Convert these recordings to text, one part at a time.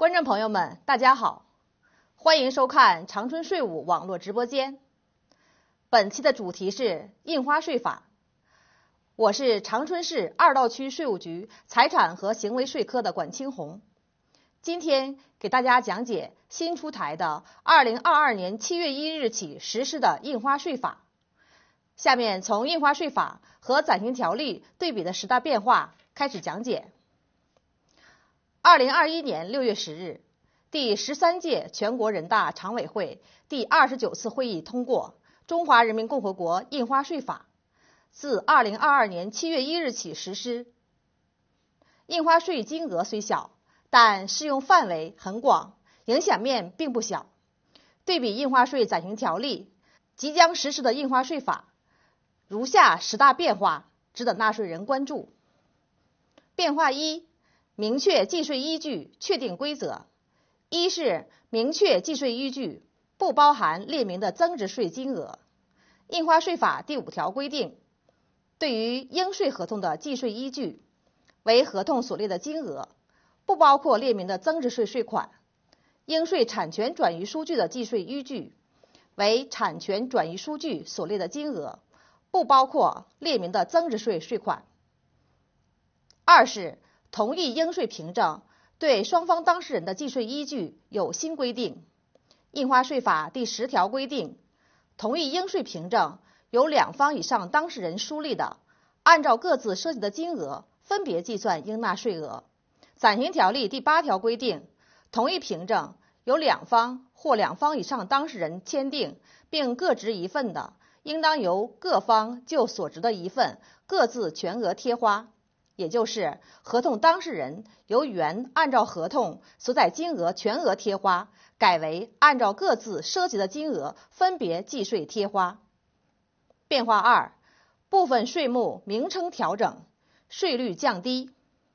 观众朋友们，大家好，欢迎收看长春税务网络直播间。本期的主题是印花税法。我是长春市二道区税务局财产和行为税科的管清红。今天给大家讲解新出台的2022年7月1日起实施的印花税法。下面从印花税法和暂行条例对比的10大变化开始讲解。2021年6月10日，第13届全国人大常委会第29次会议通过《中华人民共和国印花税法》，自2022年7月1日起实施。印花税金额虽小，但适用范围很广，影响面并不小。对比印花税暂行条例，即将实施的印花税法，如下10大变化值得纳税人关注。变化1，明确计税依据，确定规则。一是明确计税依据，不包含列明的增值税金额。印花税法第5条规定，对于应税合同的计税依据为合同所列的金额，不包括列明的增值税税款。应税产权转移书据的计税依据为产权转移书据所列的金额，不包括列明的增值税税款。二是同意应税凭证对双方当事人的计税依据有新规定。印花税法第10条规定，同意应税凭证由2方以上当事人书立的，按照各自涉及的金额分别计算应纳税额。暂行条例第8条规定，同意凭证由2方或2方以上当事人签订并各执一份的，应当由各方就所执的一份各自全额贴花，也就是合同当事人由原按照合同所载金额全额贴花，改为按照各自涉及的金额分别计税贴花。变化2，部分税目名称调整，税率降低。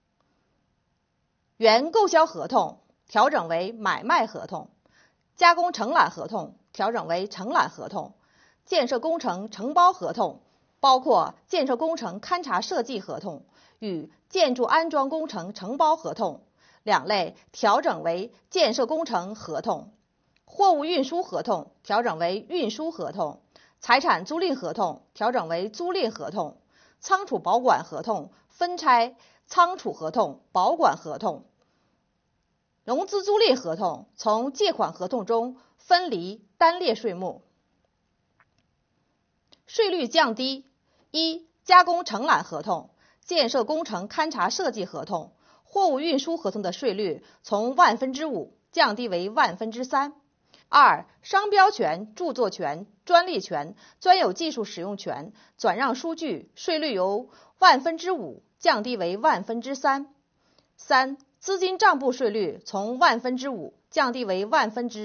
原购销合同调整为买卖合同，加工承揽合同调整为承揽合同，建设工程承包合同包括建设工程勘察设计合同与建筑安装工程承包合同两类调整为建设工程合同，货物运输合同调整为运输合同，财产租赁合同调整为租赁合同，仓储保管合同分拆仓储合同、保管合同，融资租赁合同从借款合同中分离单列税目。税率降低。一、加工承揽合同、建设工程勘察设计合同、货物运输合同的税率从5%降低为3%。二、商标权、著作权、专利权、专有技术使用权、转让书据税率由5%降低为3%。三、资金账簿税率从5%降低为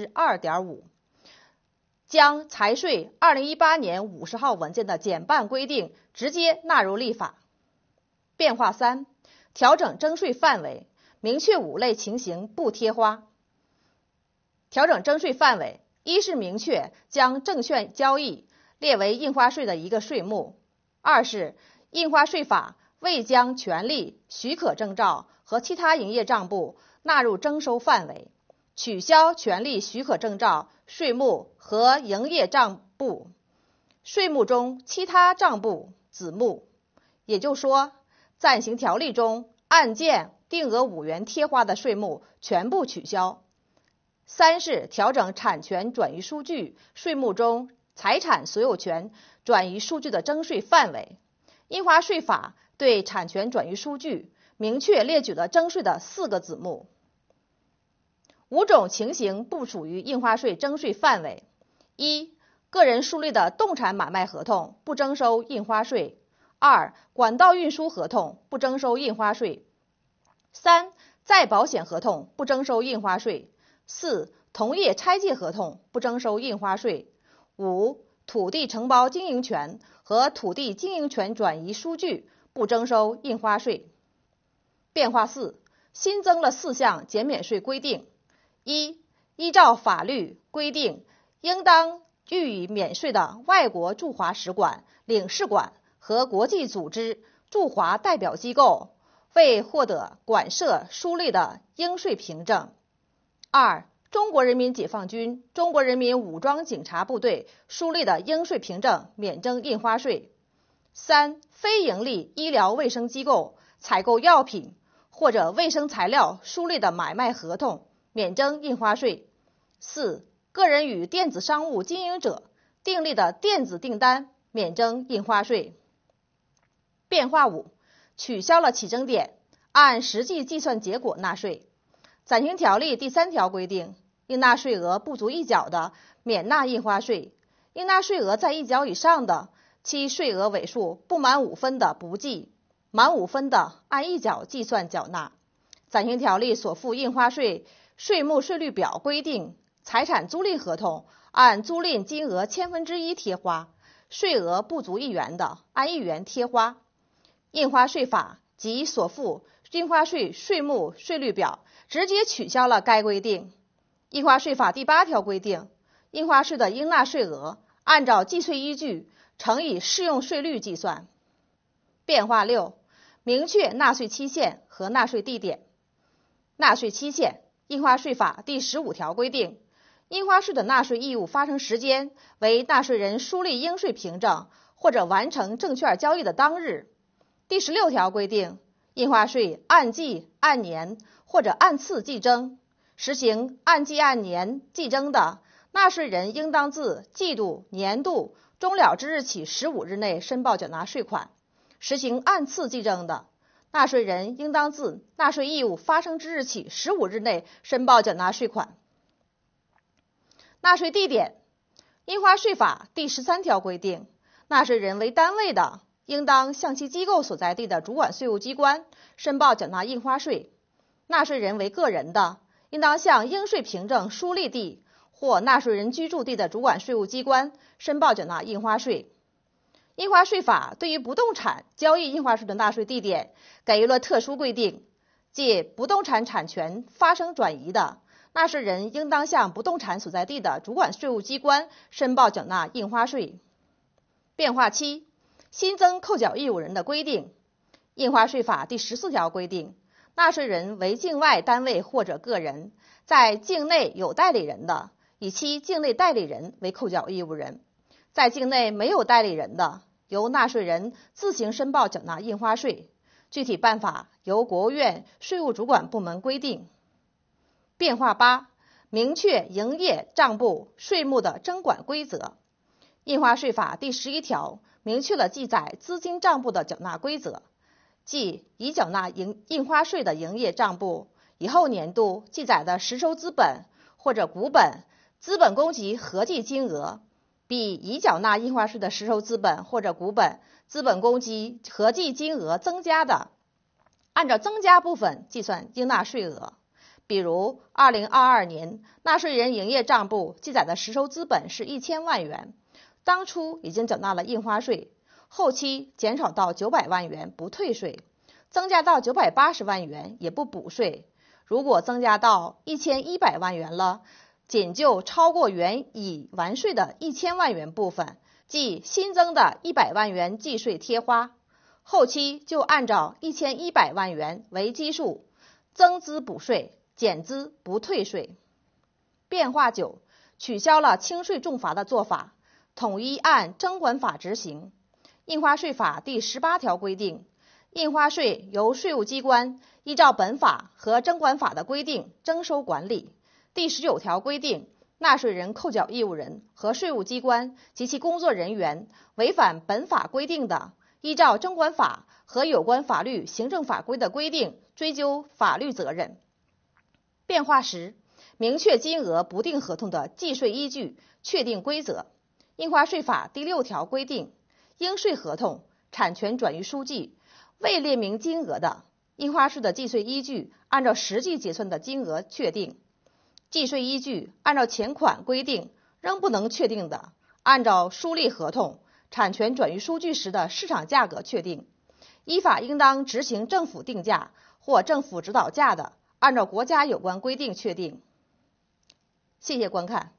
2.5%。将财税2018年50号文件的减半规定直接纳入立法。变化3，调整征税范围，明确5类情形不贴花。调整征税范围，一是明确将证券交易列为印花税的一个税目；二是印花税法未将权利、许可证照和其他营业账簿纳入征收范围，取消权利、许可证照税目和营业账簿税目中其他账簿子目，也就是说，暂行条例中案件定额5元贴花的税目全部取消。三是调整产权转移书据税目中财产所有权转移书据的征税范围。印花税法对产权转移书据明确列举了征税的4个子目。5种情形不属于印花税征税范围。一、个人书立的动产买卖合同不征收印花税。二、管道运输合同不征收印花税。三、再保险合同不征收印花税。四、同业拆借合同不征收印花税。五、土地承包经营权和土地经营权转移书据不征收印花税。变化4，新增了4项减免税规定。一、依照法律规定，应当予以免税的外国驻华使馆、领事馆和国际组织驻华代表机构未获得馆舍书立的应税凭证， 2. 中国人民解放军、中国人民武装警察部队书立的应税凭证免征印花税。3. 非营利医疗卫生机构采购药品或者卫生材料书立的买卖合同免征印花税。4. 个人与电子商务经营者订立的电子订单免征印花税。变化5，取消了起征点，按实际计算结果纳税。暂行条例第3条规定，应纳税额不足1角的，免纳印花税；应纳税额在1角以上的，其税额尾数不满5分的不计，满5分的按1角计算缴纳。暂行条例所附印花税税目税率表规定，财产租赁合同按租赁金额1/1000贴花，税额不足1元的，按1元贴花。印花税法及所附印花税税目税率表直接取消了该规定。印花税法第8条规定，印花税的应纳税额按照计税依据乘以适用税率计算。变化6，明确纳税期限和纳税地点。纳税期限，印花税法第15条规定，印花税的纳税义务发生时间为纳税人书立应税凭证或者完成证券交易的当日。第16条规定，印花税按季、按年或者按次计征，实行按季按年计征的，纳税人应当自季度、年度终了之日起15日内申报缴纳税款；实行按次计征的，纳税人应当自纳税义务发生之日起15日内申报缴纳税款。纳税地点，印花税法第13条规定，纳税人为单位的，应当向其机构所在地的主管税务机关申报缴纳印花税；纳税人为个人的，应当向应税凭证书立地或纳税人居住地的主管税务机关申报缴纳印花税。印花税法对于不动产交易印花税的纳税地点给予了特殊规定，即不动产产权发生转移的，纳税人应当向不动产所在地的主管税务机关申报缴纳印花税。变化7，新增扣缴义务人的规定。印花税法第14条规定，纳税人为境外单位或者个人，在境内有代理人的，以其境内代理人为扣缴义务人；在境内没有代理人的，由纳税人自行申报缴纳印花税。具体办法由国务院税务主管部门规定。变化8，明确营业账簿税目的征管规则。印花税法第11条明确了记载资金账簿的缴纳规则，即已缴纳印花税的营业账簿，以后年度记载的实收资本或者股本、资本公积合计金额，比已缴纳印花税的实收资本或者股本、资本公积合计金额增加的，按照增加部分计算应纳税额。比如2022年纳税人营业账簿记载的实收资本是1000万元，当初已经缴纳了印花税，后期减少到900万元不退税，增加到980万元也不补税。如果增加到1100万元了，仅就超过原已完税的1000万元部分，即新增的100万元计税贴花，后期就按照1100万元为基数，增资补税，减资不退税。变化9，取消了轻税重罚的做法，统一按征管法执行。印花税法第18条规定，印花税由税务机关依照本法和征管法的规定征收管理。第19条规定，纳税人、扣缴义务人和税务机关及其工作人员违反本法规定的，依照征管法和有关法律行政法规的规定追究法律责任。变化10，明确金额不定合同的计税依据，确定规则。印花税法第6条规定，应税合同、产权转移书记未列明金额的，印花税的计税依据按照实际结算的金额确定；计税依据按照前款规定仍不能确定的，按照书立合同、产权转移书据时的市场价格确定。依法应当执行政府定价或政府指导价的，按照国家有关规定确定。谢谢观看。